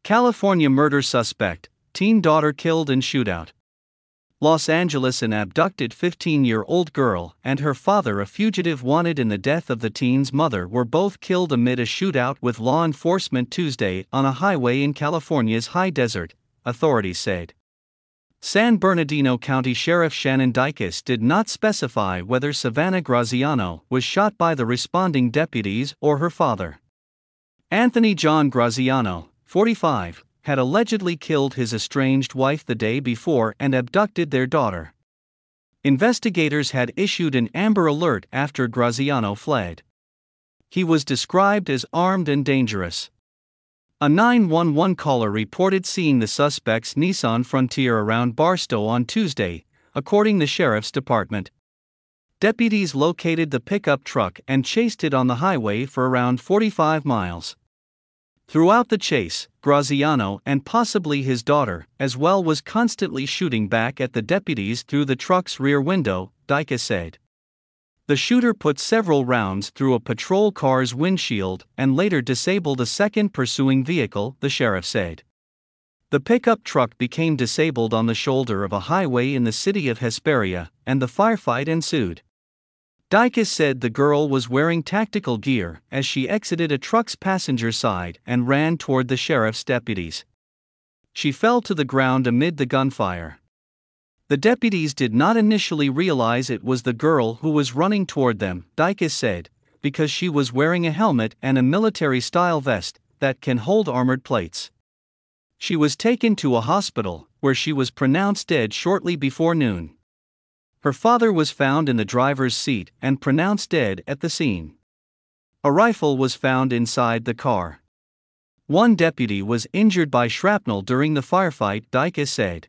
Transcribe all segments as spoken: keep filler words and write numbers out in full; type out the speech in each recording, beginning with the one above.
California murder suspect, teen daughter killed in shootout. Los Angeles: an abducted fifteen-year-old girl and her father, a fugitive wanted in the death of the teen's mother, were both killed amid a shootout with law enforcement Tuesday on a highway in California's high desert, authorities said. San Bernardino County Sheriff Shannon Dykes did not specify whether Savannah Graziano was shot by the responding deputies or her father. Anthony John Graziano, forty-five, had allegedly killed his estranged wife the day before and abducted their daughter. Investigators had issued an Amber Alert after Graziano fled. He was described as armed and dangerous. A nine one one caller reported seeing the suspect's Nissan Frontier around Barstow on Tuesday, according to the sheriff's department. Deputies located the pickup truck and chased it on the highway for around forty-five miles. Throughout the chase, Graziano and possibly his daughter, as well, was constantly shooting back at the deputies through the truck's rear window, Dykes said. The shooter put several rounds through a patrol car's windshield and later disabled a second pursuing vehicle, the sheriff said. The pickup truck became disabled on the shoulder of a highway in the city of Hesperia, and the firefight ensued. Dykes said the girl was wearing tactical gear as she exited a truck's passenger side and ran toward the sheriff's deputies. She fell to the ground amid the gunfire. The deputies did not initially realize it was the girl who was running toward them, Dykes said, because she was wearing a helmet and a military-style vest that can hold armored plates. She was taken to a hospital, where she was pronounced dead shortly before noon. Her father was found in the driver's seat and pronounced dead at the scene. A rifle was found inside the car. One deputy was injured by shrapnel during the firefight, Dykes said.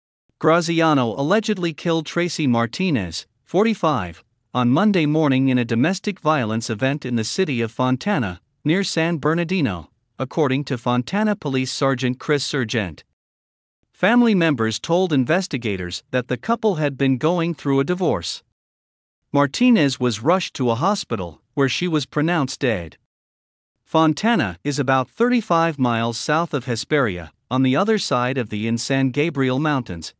Graziano allegedly killed Tracy Martinez, forty-five, on Monday morning in a domestic violence event in the city of Fontana, near San Bernardino, according to Fontana Police Sergeant Chris Sargent. Family members told investigators that the couple had been going through a divorce. Martinez was rushed to a hospital, where she was pronounced dead. Fontana is about thirty-five miles south of Hesperia, on the other side of the in San Gabriel Mountains,